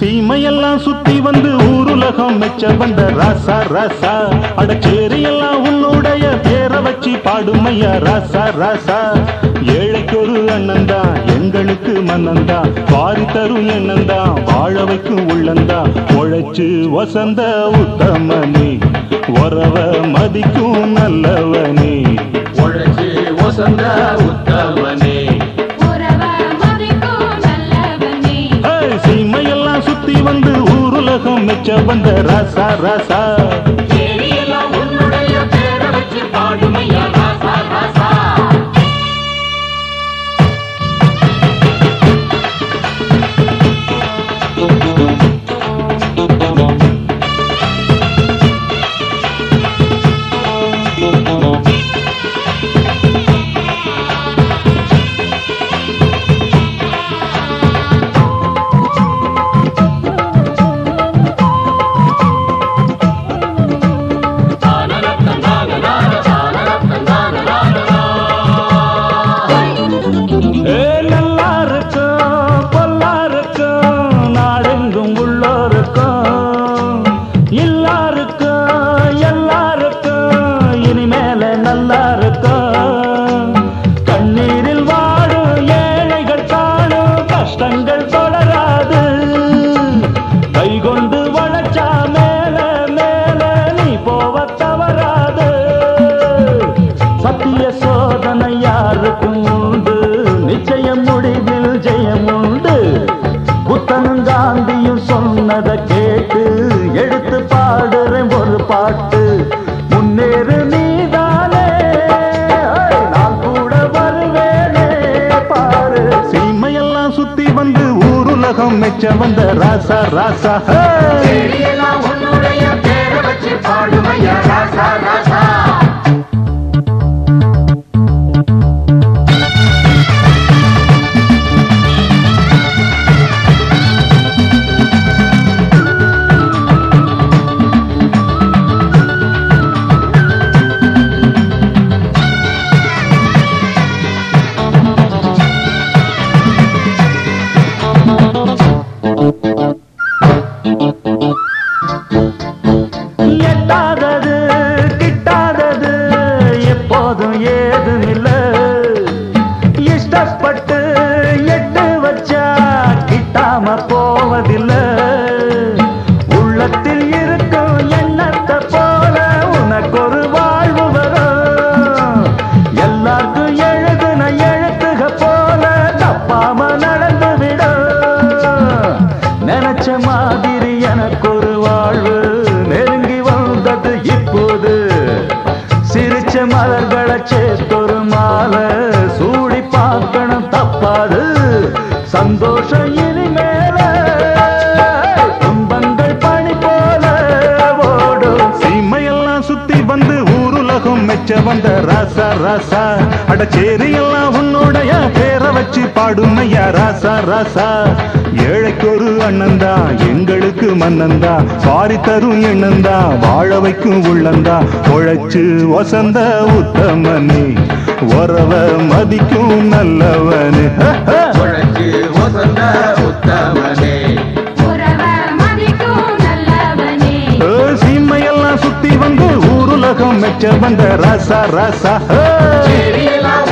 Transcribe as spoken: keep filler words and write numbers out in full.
சீமையெல்லாம் சுத்தி வந்து ஊருலகம் மெச்ச வந்த ராசா ராசா அடச்சேரி எல்லாம் உன்னுடைய பேரை வச்சு பாடுமையா ராசா ராசா ஏழைக்கு ஒரு அண்ணந்தா எங்களுக்கு மன்னந்தா பாரி தரும் எண்ணந்தா வாழ வைக்கும் உள்ளந்தா உழைச்சு வசந்த உத்தமனே உறவ மதிக்கும் நல்லவனே உழைச்சு வசந்த உத்தமனே சீமையெல்லாம் சுத்தி வந்து ஊருலகம் மெச்ச வந்த ராசா ராசா உன்னுடைய பேரை வச்சு பாடுமையா ராசா ராசா கண்ணீரில் வாடும் ஏழைகள் காணும் கஷ்டங்கள் தொடராது கை கொண்டு வளச்சா மேல மேல நீ போவ தவறாது சத்திய சோதனை யாருக்கும் உண்டு நிச்சயம் முடிவில் ஜெயம் உண்டு புத்தனும் காந்தியும் சொன்னதை கேட்டு எடுத்து பாடுறேன் ஒரு பாட்டு முன்னேறு நீதானே நான் கூட வருவேனே பாரு சீமையெல்லாம் சுத்தி வந்து ஊருலகம் மெச்ச வந்த ராசா ராசா உன்னுடைய பேரை வச்சு பாடுமையா ராசா ராசா எட்டாதது கிட்டாதது எப்போதும் ஏதும் இல்ல இஷ்டப்பட்டு எட்டு வச்சா கிட்டாம போவதில்லை உள்ளத்தில் இருக்கும் எண்ணத்தை போல உனக்கு ஒரு வாழ்வு வரும் எல்லாருக்கும் எழுதுன எழுத்துக போல தப்பாம நடந்து விடும் நினைச்ச மாதிரி எனக்கு ஒரு வாழ்வு நெருங்கி வந்தது இப்போது சிரிச்ச மலர்களை சேர்த்தொரு மாலை சூடி பார்க்கணும் தப்பாது சந்தோஷம் இனிமேல துன்பங்கள் பணி போல ஓடும் சீமையெல்லாம் சுத்தி வந்து ஊருலகம் மெச்ச வந்த ராசா ராசா அடச்சேரி எல்லாம் உன்னுடைய பேரை வச்சு பாடுமையா ராசா ராசா ஏழைக்கு ஒரு அண்ணந்தா எங்களுக்கு மன்னந்தா பாரி தரும் எண்ணந்தா வாழ வைக்கும் உள்ளந்தா உழைச்சு வசந்த உத்தமனே உறவ மதிக்கும் நல்லவனே உழைச்சு வசந்த உத்தமனே சீமையெல்லாம் சுத்தி வந்து ஊருலகம் மெச்ச வந்த ராசா ராசா